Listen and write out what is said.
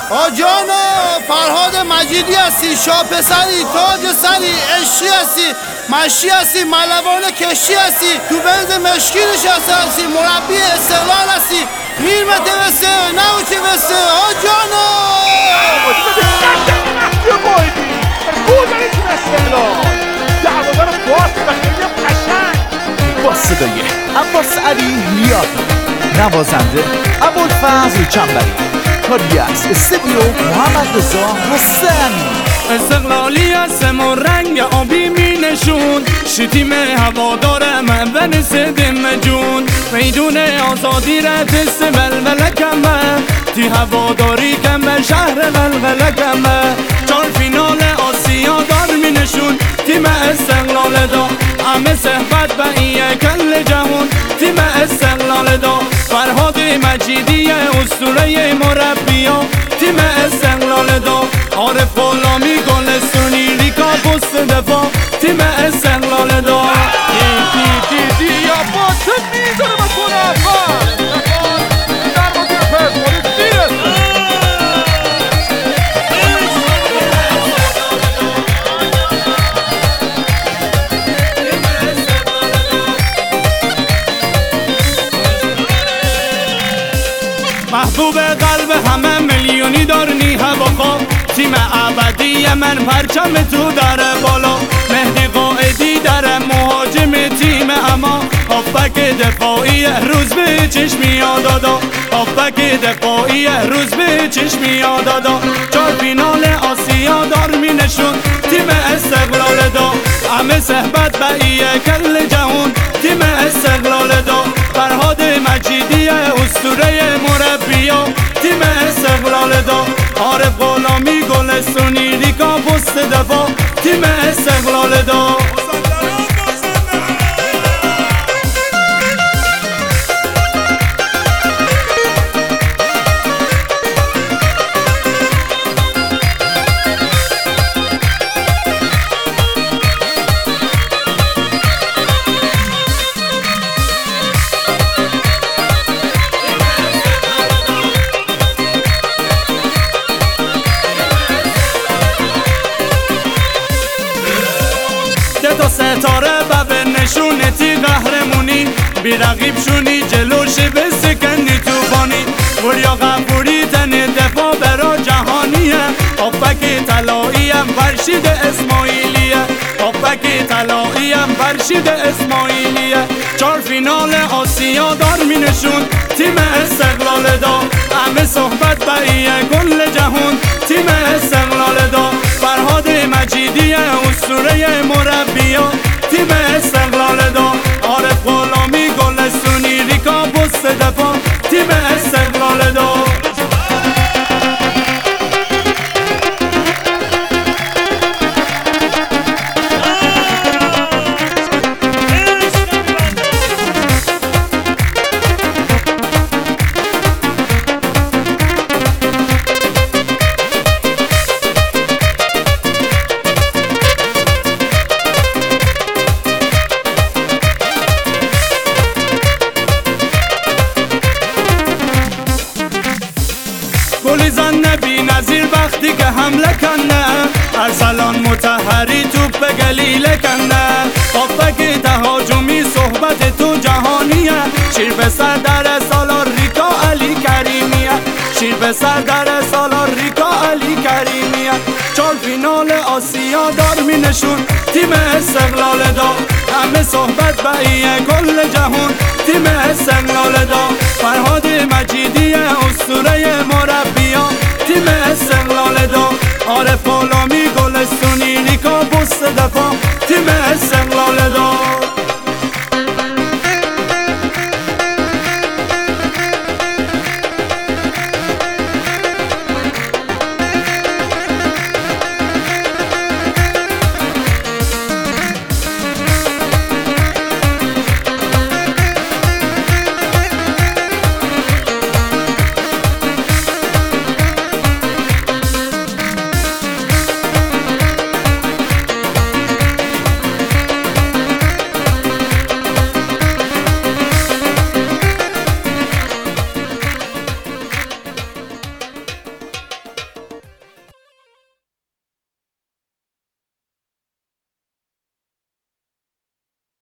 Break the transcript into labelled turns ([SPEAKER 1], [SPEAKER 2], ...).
[SPEAKER 1] آجانا فرهاد مجیدی هستی، شاه پسری، تاج سری، عشقی هستی، مشی هستی، ملوان کشی هستی، تو بنز مشکی نشسته هستی، مربی استقلال هستی، میر متوسته نوچه وسته آجانا
[SPEAKER 2] با صدای عباس علی لیاقی، نوازنده ابوالفضل چنبری، کاری از استودیو محمد رضا حسینی.
[SPEAKER 3] استقلالی هستم و رنگ آبی می نشون، شتیم هوادار من و نسدم جون، میدون آزادی را تست بلبله کمه، تی هواداری کمه شهر بلبله کمه، چار فینال آسیا دار می نشون، تیم استقلال دا همه صحبت به ایه کل جهون، تیم استقلال دا فرهاد مجیدی اسطوره مربیا، تیم استقلال دا عارف غلامی گلستونی ریکا پست دفاع، تیم استقلال دا دی یا باست میزنه با کن اول در مدیر پرسپولیس میرسه. محبوب قلب همه میلیونی دارنی هوا خواب، تیم ابدی من پرچم تو داره بالا، مهدی قائدی داره مهاجم تیم اما، هافبک دفاعی روز به چشمی دادا، هافبک دفاعی روز به چشمی دادا، چار فینال آسیا دار می نشون، تیم استقلال دا همه صحبت به ایه کل جهون، تیم استقلال دا فرهاد مجیدی اسطوره مربیا، تیم استقلال دا عارف غلامی گلستونی ریکا پست دفاع، تیم استقلال دا تا ستاره و به نشونتی قهرمونی، بی رقیب شونی جلوش بسکنی توفانی، وریا غفوری تن دفاع برا جهانیه، آفک طلاییم فرشید اسماعیلیه، آفک طلاییم فرشید اسماعیلیه، چار فینال آسیا دار می نشون، تیم استقلال دا همه صحبت به ایه کل جهون، تیم استقلال دا فرهاد مجیدی اسطوره مربیا، تیم استقلال دا عارف غلامی گلستونی ریکا پست دفاع، تیم استقلال دا گلیزان نبی نظیر وقتی که حمله کنه، ارسلان مطهری توپ به گلیله کنه، آفک تهاجمی صحبت تو جهانیه، شیر به سر در سالار ریکا علی کریمیه، شیر به سر در سالار ریکا علی کریمیه، چار فینال آسیا دار می نشون، تیم استقلال دا همه صحبت به ایه کل جهون، تیم استقلال دا فرهاد مجیدی اسطوره مربیا، تیم استقلال دا عارف غلامی گلستونی ریکا پست دفاع، تیم استقلال دا